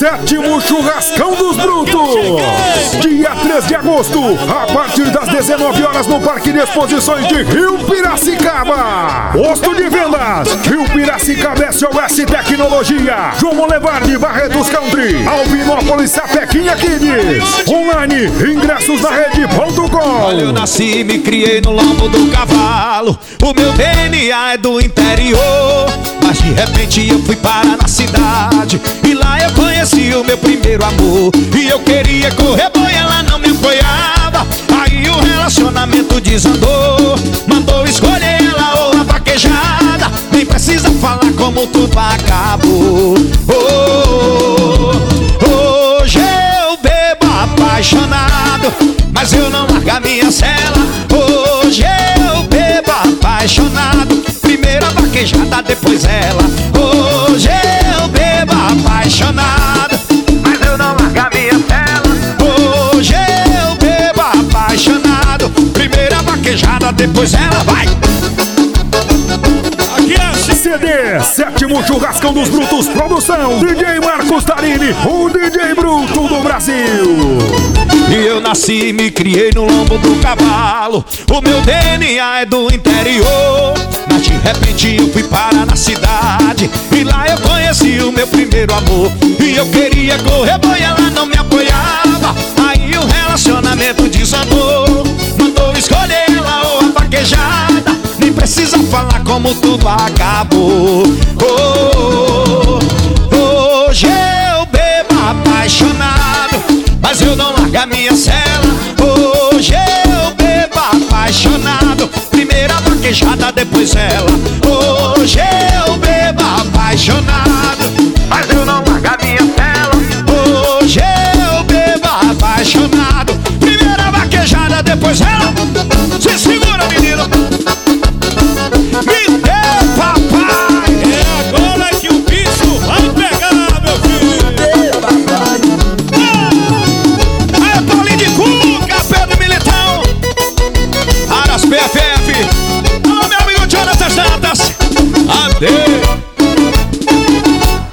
7º Churrascão dos Brutos. Dia 3 de agosto, a partir das 19 horas no Parque de Exposições de Rio Piracicaba. Posto de vendas, Rio Piracicaba SOS Tecnologia, João Molevardi, Barretos Country, Alvinópolis, Sapequinha Kids. Online, ingressos na rede.com. Olha, eu nasci e me criei no lombo do cavalo. O meu DNA é do interior, mas de repente eu fui parar na cidade e lá eu conheci o meu primeiro amor. E eu queria correr boi, ela não me apoiava. Aí o relacionamento desandou, mandou escolher ela ou a vaquejada. Nem precisa falar como tudo acabou. Hoje eu bebo apaixonado, mas eu não largo a minha cela. Hoje eu bebo apaixonado, primeiro a vaquejada, depois ela. Hoje eu bebo apaixonado, mas eu não largo a minha cela. Hoje eu bebo apaixonado, primeiro a vaquejada, depois ela. Vai! CD, 7º Churrascão dos Brutos, produção DJ Marcos Tarini, o DJ Bruto do Brasil. E eu nasci e me criei no lombo do cavalo. O meu DNA é do interior, mas de repente eu fui parar na cidade e lá eu conheci o meu primeiro amor. E eu queria correr boi, ela não me apoiava. Aí o relacionamento desandou, mandou escolher ela ou a vaquejada. Nem precisa falar como tudo acabou. Hoje eu bebo apaixonado, mas eu não largo a minha cela. Hoje eu bebo apaixonado, primeiro a vaquejada, depois ela.